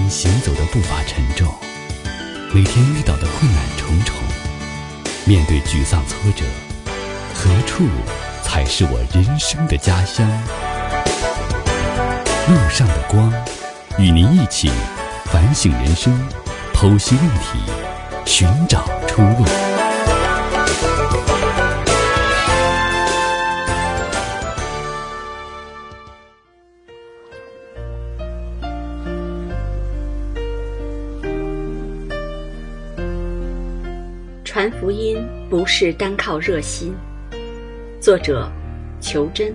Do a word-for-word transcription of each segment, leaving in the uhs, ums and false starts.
天行走的步伐沉重，每天遇到的困难重重，面对沮丧挫折，何处才是我人生的家乡？路上的光，与您一起反省人生，剖析问题，寻找出路。 传福音不是单靠热心。作者：裘真。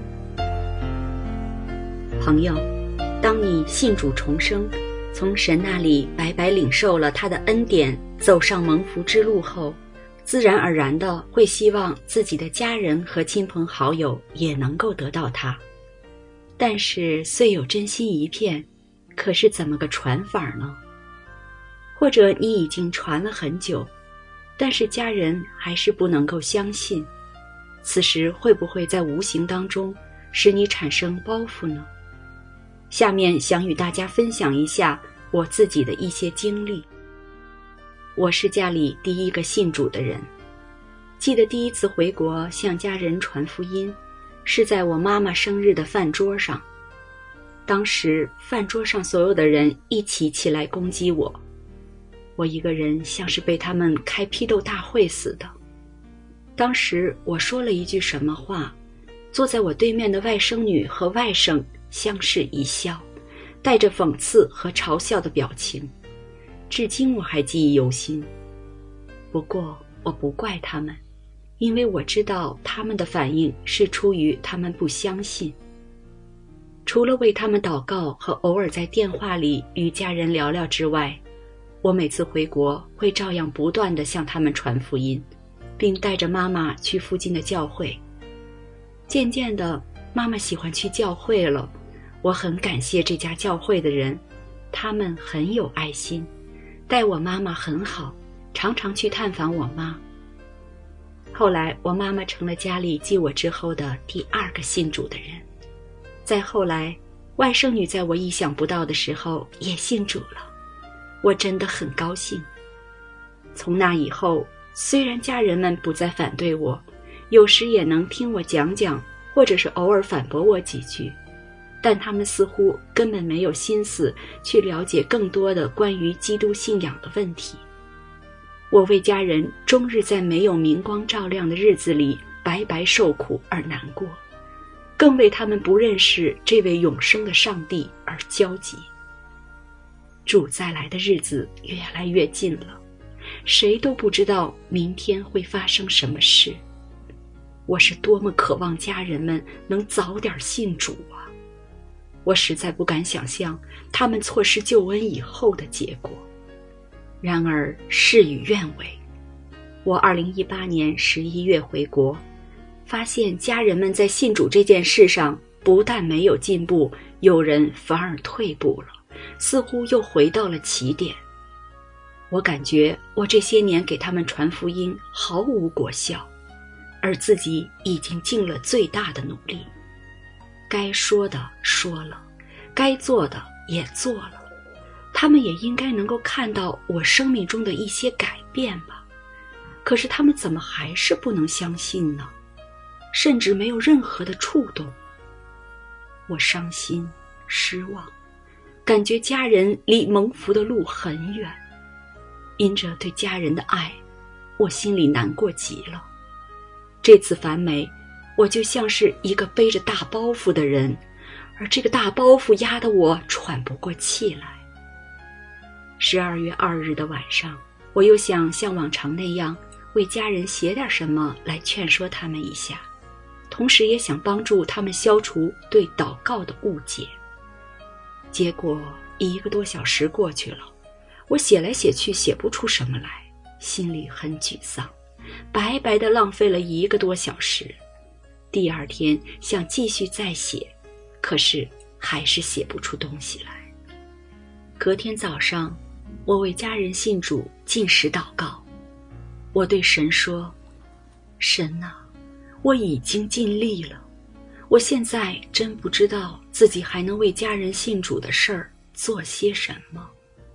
朋友，当你信主重生，从神那里白白领受了他的恩典，走上蒙福之路后，自然而然的会希望自己的家人和亲朋好友也能够得到它。但是虽有真心一片，可是怎么个传法呢？或者你已经传了很久，但是家人还是不能够相信，此时会不会在无形当中使你产生包袱呢？下面想与大家分享一下我自己的一些经历。我是家里第一个信主的人，记得第一次回国向家人传福音，是在我妈妈生日的饭桌上。当时饭桌上所有的人一起起来攻击我，我一个人像是被他们开批斗大会似的。当时我说了一句什么话，坐在我对面的外甥女和外甥相视一笑，带着讽刺和嘲笑的表情，至今我还记忆犹新。不过我不怪他们，因为我知道他们的反应是出于他们不相信。除了为他们祷告和偶尔在电话里与家人聊聊之外，我每次回国会照样不断地向他们传福音，并带着妈妈去附近的教会。渐渐的，妈妈喜欢去教会了，我很感谢这家教会的人，他们很有爱心，待我妈妈很好，常常去探访我妈。后来我妈妈成了家里继我之后的第二个信主的人。再后来，外甥女在我意想不到的时候也信主了，我真的很高兴。从那以后，虽然家人们不再反对我，有时也能听我讲讲，或者是偶尔反驳我几句，但他们似乎根本没有心思去了解更多的关于基督信仰的问题。我为家人终日在没有明光照亮的日子里白白受苦而难过，更为他们不认识这位永生的上帝而焦急。主再来的日子越来越近了，谁都不知道明天会发生什么事。我是多么渴望家人们能早点信主啊！我实在不敢想象他们错失救恩以后的结果。然而事与愿违，我二零一八年十一月回国，发现家人们在信主这件事上不但没有进步，有人反而退步了，似乎又回到了起点。我感觉我这些年给他们传福音毫无果效，而自己已经尽了最大的努力，该说的说了，该做的也做了，他们也应该能够看到我生命中的一些改变吧。可是他们怎么还是不能相信呢？甚至没有任何的触动。我伤心失望，感觉家人离蒙福的路很远。因着对家人的爱，我心里难过极了。这次返美，我就像是一个背着大包袱的人，而这个大包袱压得我喘不过气来。十二月二日的晚上，我又想像往常那样为家人写点什么来劝说他们一下，同时也想帮助他们消除对祷告的误解。结果一个多小时过去了，我写来写去写不出什么来，心里很沮丧，白白地浪费了一个多小时。第二天想继续再写，可是还是写不出东西来。隔天早上，我为家人信主禁食祷告，我对神说：神啊，我已经尽力了，我现在真不知道自己还能为家人信主的事儿做些什么。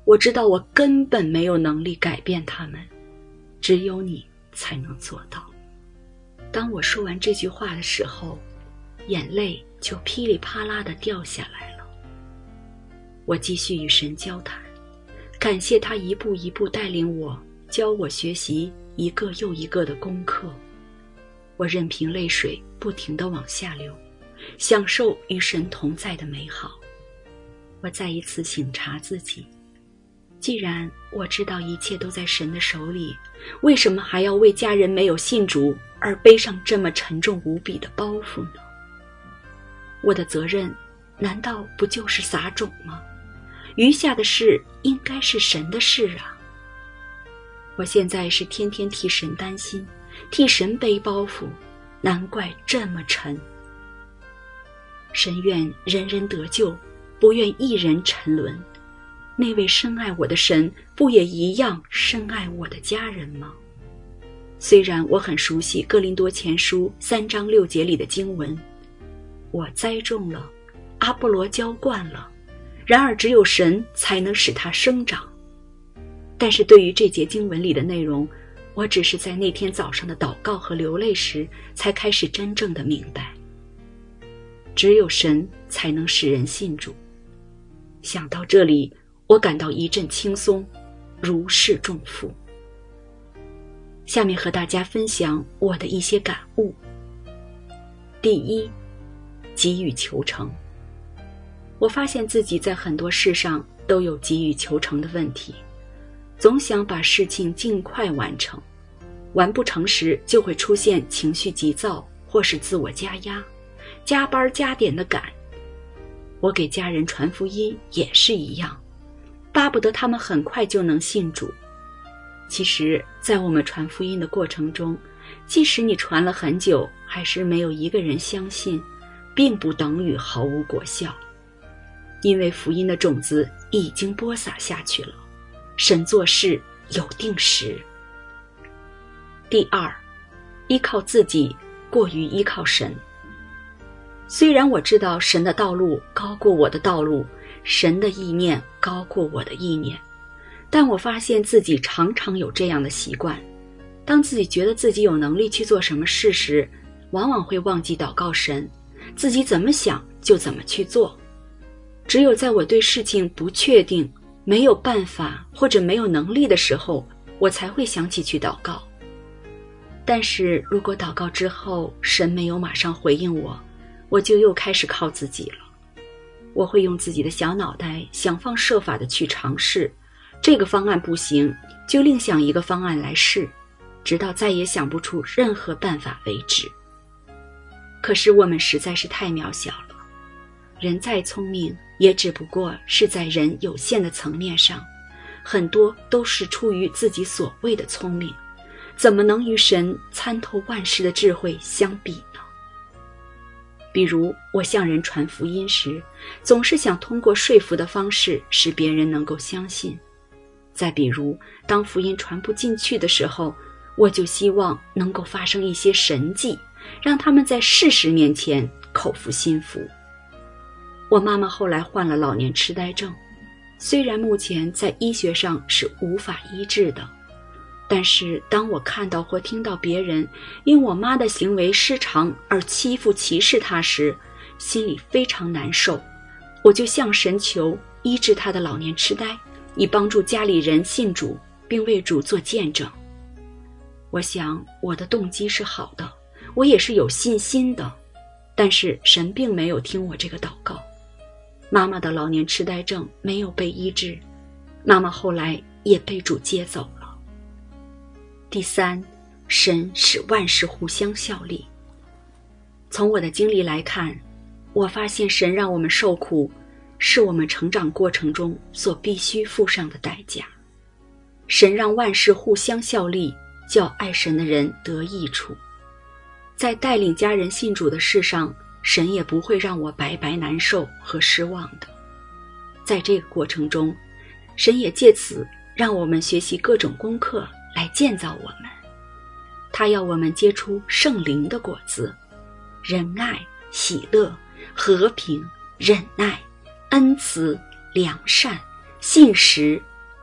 我知道我根本没有能力改变他们，只有你才能做到。当我说完这句话的时候，眼泪就噼里啪啦地掉下来了。我继续与神交谈，感谢他一步一步带领我，教我学习一个又一个的功课。我任凭泪水不停地往下流，享受与神同在的美好。我再一次省察自己，既然我知道一切都在神的手里，为什么还要为家人没有信主而背上这么沉重无比的包袱呢？我的责任难道不就是撒种吗？余下的事应该是神的事啊。我现在是天天替神担心，替神背包袱，难怪这么沉。神愿人人得救，不愿一人沉沦。那位深爱我的神，不也一样深爱我的家人吗？虽然我很熟悉哥林多前书三章六节里的经文，我栽种了，阿波罗浇灌了，然而只有神才能使它生长。但是对于这节经文里的内容，我只是在那天早上的祷告和流泪时，才开始真正的明白。只有神才能使人信主。想到这里，我感到一阵轻松，如释重负。下面和大家分享我的一些感悟。第一，急于求成。我发现自己在很多事上都有急于求成的问题，总想把事情尽快完成，完不成时就会出现情绪急躁或是自我加压，加班加点的赶。我给家人传福音也是一样，巴不得他们很快就能信主。其实在我们传福音的过程中，即使你传了很久，还是没有一个人相信，并不等于毫无果效，因为福音的种子已经播撒下去了，神做事有定时。第二，依靠自己过于依靠神。虽然我知道神的道路高过我的道路，神的意念高过我的意念，但我发现自己常常有这样的习惯，当自己觉得自己有能力去做什么事时，往往会忘记祷告神，自己怎么想就怎么去做。只有在我对事情不确定、没有办法或者没有能力的时候，我才会想起去祷告。但是如果祷告之后神没有马上回应我，我就又开始靠自己了。我会用自己的小脑袋想方设法的去尝试，这个方案不行，就另想一个方案来试，直到再也想不出任何办法为止。可是我们实在是太渺小了，人再聪明，也只不过是在人有限的层面上，很多都是出于自己所谓的聪明，怎么能与神参透万事的智慧相比呢？比如我向人传福音时，总是想通过说服的方式使别人能够相信。再比如当福音传不进去的时候，我就希望能够发生一些神迹，让他们在事实面前口服心服。我妈妈后来患了老年痴呆症，虽然目前在医学上是无法医治的，但是当我看到或听到别人因我妈的行为失常而欺负歧视她时，心里非常难受。我就向神求医治她的老年痴呆，以帮助家里人信主并为主做见证。我想我的动机是好的，我也是有信心的，但是神并没有听我这个祷告。妈妈的老年痴呆症没有被医治，妈妈后来也被主接走了。第三，神使万事互相效力。从我的经历来看，我发现神让我们受苦，是我们成长过程中所必须付上的代价。神让万事互相效力，叫爱神的人得益处。在带领家人信主的事上，神也不会让我白白难受和失望的。在这个过程中，神也借此让我们学习各种功课来建造我们。他要我们结出圣灵的果子，仁爱、喜乐、和平、忍耐、恩慈、良善、信实、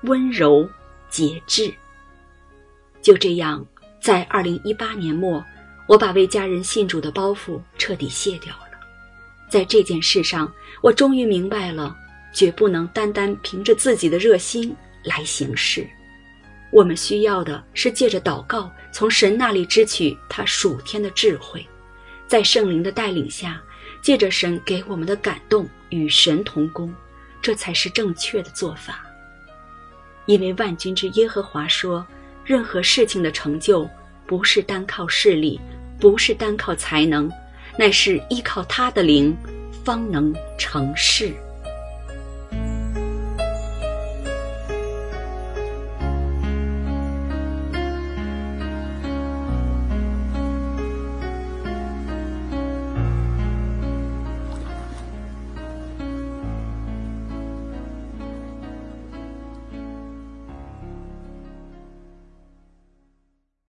温柔、节制。就这样，在二零一八年末，我把为家人信主的包袱彻底卸掉了。在这件事上，我终于明白了，绝不能单单凭着自己的热心来行事。我们需要的是借着祷告，从神那里支取他属天的智慧，在圣灵的带领下，借着神给我们的感动，与神同工，这才是正确的做法。因为万军之耶和华说，任何事情的成就，不是单靠势力，不是单靠才能，乃是依靠他的灵，方能成事。